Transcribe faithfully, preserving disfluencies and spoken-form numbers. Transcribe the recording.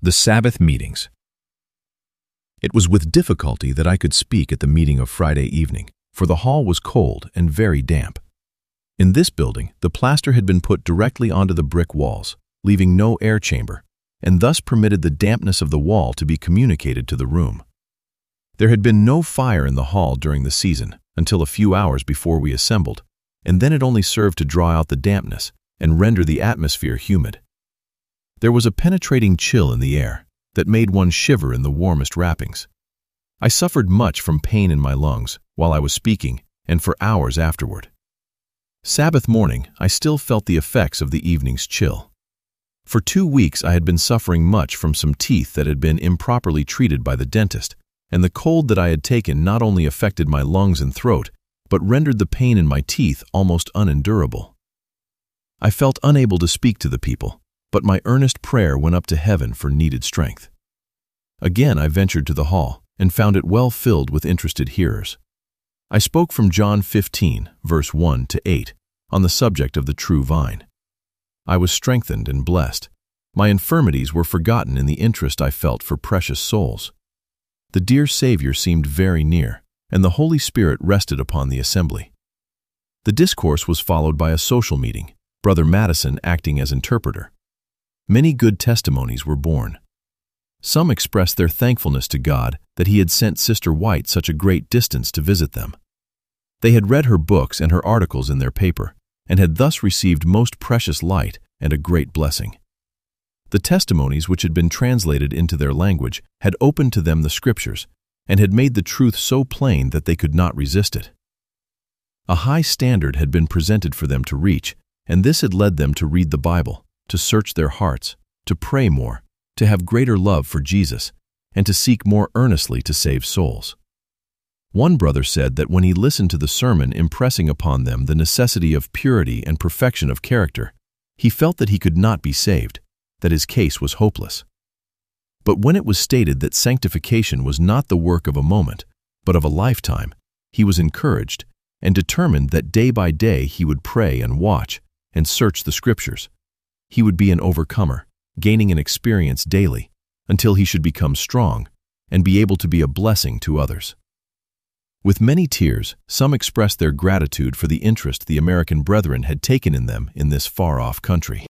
The Sabbath Meetings. It was with difficulty that I could speak at the meeting of Friday evening, for the hall was cold and very damp. In this building, the plaster had been put directly onto the brick walls, leaving no air chamber, and thus permitted the dampness of the wall to be communicated to the room. There had been no fire in the hall during the season until a few hours before we assembled, and then it only served to draw out the dampness and render the atmosphere humid. There was a penetrating chill in the air that made one shiver in the warmest wrappings. I suffered much from pain in my lungs while I was speaking and for hours afterward. Sabbath morning, I still felt the effects of the evening's chill. For two weeks I had been suffering much from some teeth that had been improperly treated by the dentist, and the cold that I had taken not only affected my lungs and throat, but rendered the pain in my teeth almost unendurable. I felt unable to speak to the people, but my earnest prayer went up to heaven for needed strength. Again I ventured to the hall and found it well filled with interested hearers. I spoke from John fifteen, verse one to eight, on the subject of the true vine. I was strengthened and blessed. My infirmities were forgotten in the interest I felt for precious souls. The dear Savior seemed very near, and the Holy Spirit rested upon the assembly. The discourse was followed by a social meeting, Brother Madison acting as interpreter. Many good testimonies were born. Some expressed their thankfulness to God that He had sent Sister White such a great distance to visit them. They had read her books and her articles in their paper, and had thus received most precious light and a great blessing. The testimonies which had been translated into their language had opened to them the Scriptures, and had made the truth so plain that they could not resist it. A high standard had been presented for them to reach, and this had led them to read the Bible, to search their hearts, to pray more, to have greater love for Jesus, and to seek more earnestly to save souls. One brother said that when he listened to the sermon impressing upon them the necessity of purity and perfection of character, he felt that he could not be saved, that his case was hopeless. But when it was stated that sanctification was not the work of a moment, but of a lifetime, he was encouraged and determined that day by day he would pray and watch and search the Scriptures. He would be an overcomer, gaining an experience daily, until he should become strong and be able to be a blessing to others. With many tears, some expressed their gratitude for the interest the American brethren had taken in them in this far-off country.